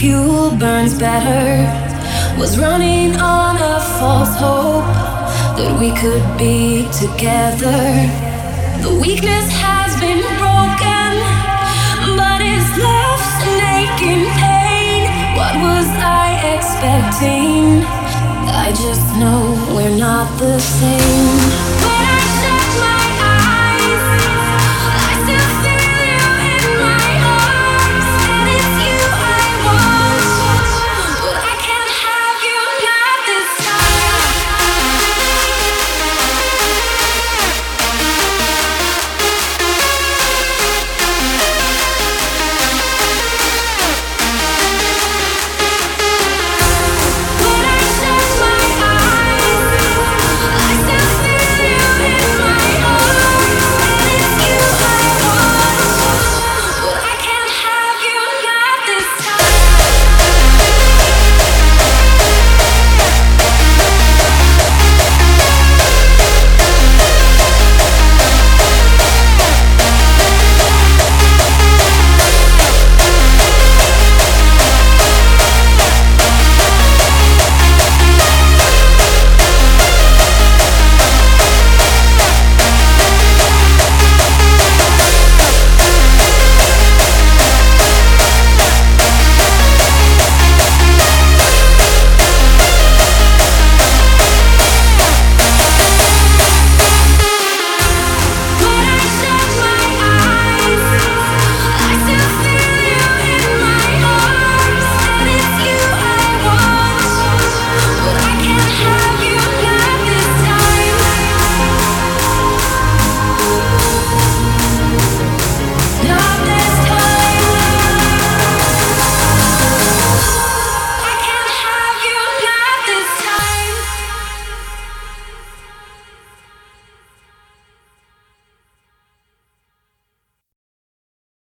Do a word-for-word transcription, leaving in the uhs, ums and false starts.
fuel burns better. Was running on a false hope that we could be together. The weakness has been broken, but it's left an aching pain. What was I expecting? I just know we're not the same.